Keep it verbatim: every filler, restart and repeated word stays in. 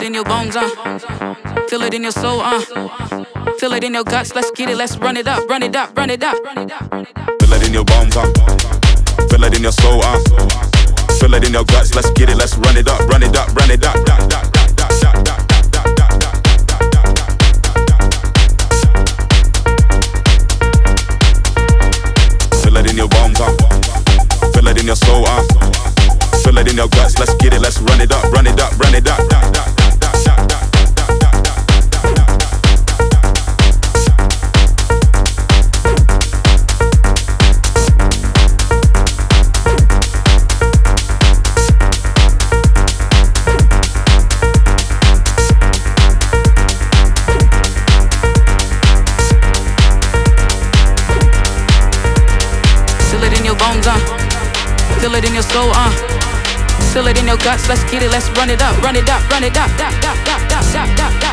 in your bones, uh. Feel it in your soul, uh. Feel it in your guts, let's get it, let's run it up, run it up, run it up. Feel it in your bones, uh. Feel it in your soul, uh. Feel it in your guts, let's get it, let's run it up, run it up, run it up. Feel it in your bones, uh. Feel it in your soul, uh. Feel it in your guts, let's get it, let's run it up, run it up, run it up. Feel it in your soul, uh. Feel it in your guts, let's get it, let's run it up, run it up, run it up, up, up, up, up, up, up.